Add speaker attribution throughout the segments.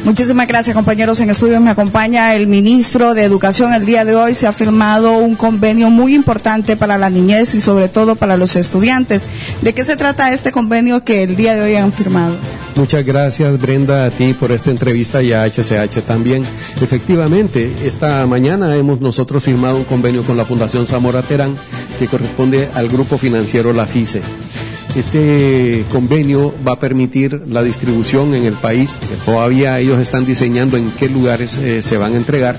Speaker 1: Muchísimas gracias, compañeros. En estudio me acompaña el ministro de Educación. El día de hoy se ha firmado un convenio muy importante para la niñez y sobre todo para los estudiantes. ¿De qué se trata este convenio que el día de hoy han firmado?
Speaker 2: Muchas gracias, Brenda, a ti por esta entrevista y a HCH también. Efectivamente, esta mañana hemos nosotros firmado un convenio con la Fundación Zamora Terán, que corresponde al grupo financiero La FICE. Este convenio va a permitir la distribución en el país, que todavía ellos están diseñando en qué lugares se van a entregar,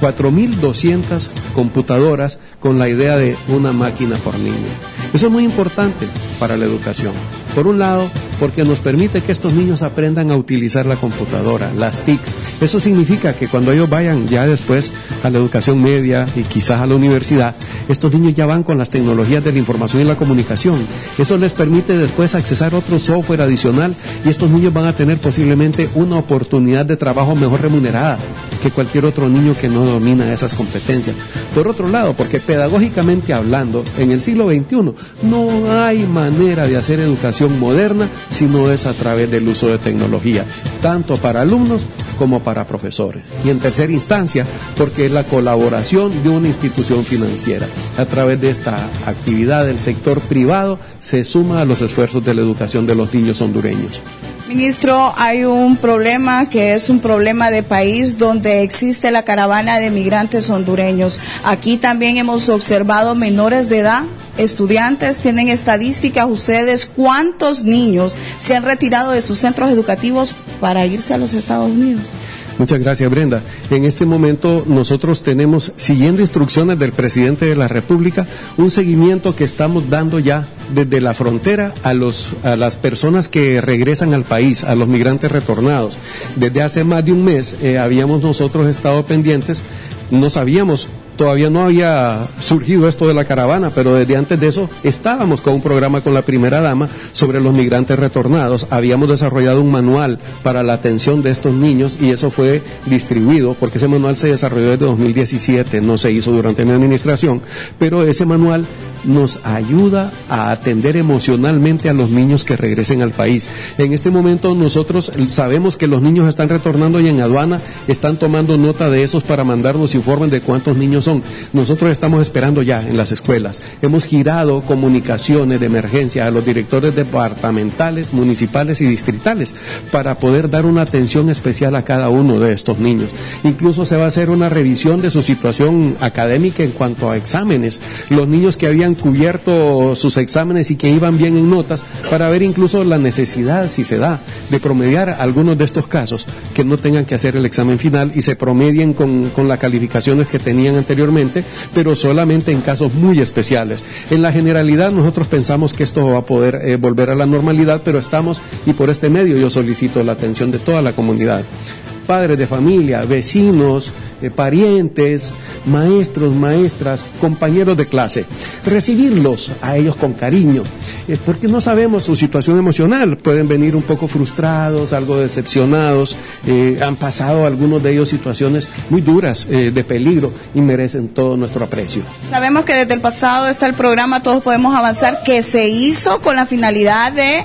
Speaker 2: 4.200 computadoras con la idea de una máquina por niño. Eso es muy importante para la educación. Por un lado, porque nos permite que estos niños aprendan a utilizar la computadora, las TICs. Eso significa que cuando ellos vayan ya después a la educación media y quizás a la universidad, estos niños ya van con las tecnologías de la información y la comunicación. Eso les permite después accesar otro software adicional y estos niños van a tener posiblemente una oportunidad de trabajo mejor remunerada que cualquier otro niño que no domina esas competencias. Por otro lado, porque pedagógicamente hablando, en el siglo XXI no hay manera de hacer educación moderna si no es a través del uso de tecnología, tanto para alumnos como para profesores. Y en tercera instancia, porque es la colaboración de una institución financiera. A través de esta actividad del sector privado se suma a los esfuerzos de la educación de los niños hondureños.
Speaker 1: Ministro, hay un problema que es un problema de país donde existe la caravana de migrantes hondureños. Aquí también hemos observado menores de edad, estudiantes. ¿Tienen estadísticas ustedes cuántos niños se han retirado de sus centros educativos para irse a los Estados Unidos?
Speaker 2: Muchas gracias, Brenda. En este momento nosotros tenemos, siguiendo instrucciones del presidente de la República, un seguimiento que estamos dando ya desde la frontera a las personas que regresan al país, a los migrantes retornados. Desde hace más de un mes habíamos nosotros estado pendientes, no sabíamos. Todavía no había surgido esto de la caravana, pero desde antes de eso estábamos con un programa con la primera dama sobre los migrantes retornados. Habíamos desarrollado un manual para la atención de estos niños y eso fue distribuido, porque ese manual se desarrolló desde 2017, no se hizo durante mi administración, pero ese manual nos ayuda a atender emocionalmente a los niños que regresen al país. En este momento nosotros sabemos que los niños están retornando y en aduana están tomando nota de esos para mandarnos informes de cuántos niños son. Nosotros estamos esperando ya en las escuelas. Hemos girado comunicaciones de emergencia a los directores departamentales, municipales y distritales para poder dar una atención especial a cada uno de estos niños. Incluso se va a hacer una revisión de su situación académica en cuanto a exámenes. Los niños que habían cubierto sus exámenes y que iban bien en notas, para ver incluso la necesidad, si se da, de promediar algunos de estos casos, que no tengan que hacer el examen final y se promedien con las calificaciones que tenían anteriormente, pero solamente en casos muy especiales. En la generalidad nosotros pensamos que esto va a poder volver a la normalidad, pero estamos, y por este medio yo solicito la atención de toda la comunidad. Padres de familia, vecinos, parientes, maestros, maestras, compañeros de clase, recibirlos a ellos con cariño, porque no sabemos su situación emocional, pueden venir un poco frustrados, algo decepcionados, han pasado algunos de ellos situaciones muy duras, de peligro, y merecen todo nuestro aprecio.
Speaker 1: Sabemos que desde el pasado está el programa Todos Podemos Avanzar, que se hizo con la finalidad de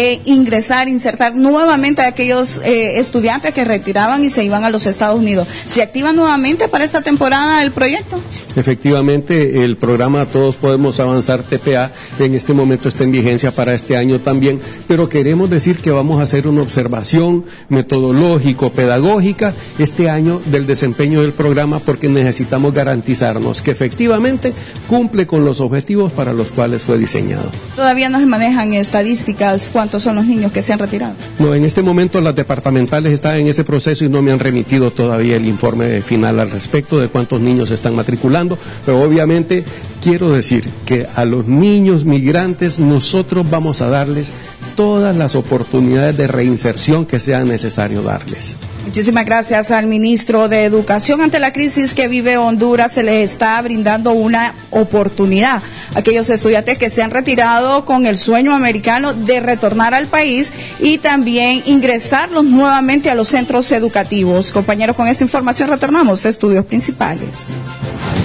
Speaker 1: insertar nuevamente a aquellos estudiantes que retiraban y se iban a los Estados Unidos. ¿Se activa nuevamente para esta temporada el proyecto?
Speaker 2: Efectivamente, el programa Todos Podemos Avanzar TPA en este momento está en vigencia para este año también, pero queremos decir que vamos a hacer una observación metodológico-pedagógica este año del desempeño del programa, porque necesitamos garantizarnos que efectivamente cumple con los objetivos para los cuales fue diseñado.
Speaker 1: ¿Todavía no se manejan estadísticas cuántos son los niños que se han retirado?
Speaker 2: No, en este momento las departamentales están en ese proceso y no me han remitido todavía el informe final al respecto de cuántos niños se están matriculando, pero obviamente quiero decir que a los niños migrantes nosotros vamos a darles todas las oportunidades de reinserción que sea necesario darles.
Speaker 1: Muchísimas gracias al ministro de Educación. Ante la crisis que vive Honduras, se les está brindando una oportunidad a aquellos estudiantes que se han retirado con el sueño americano de retornar al país y también ingresarlos nuevamente a los centros educativos. Compañeros, con esta información retornamos a Estudios Principales.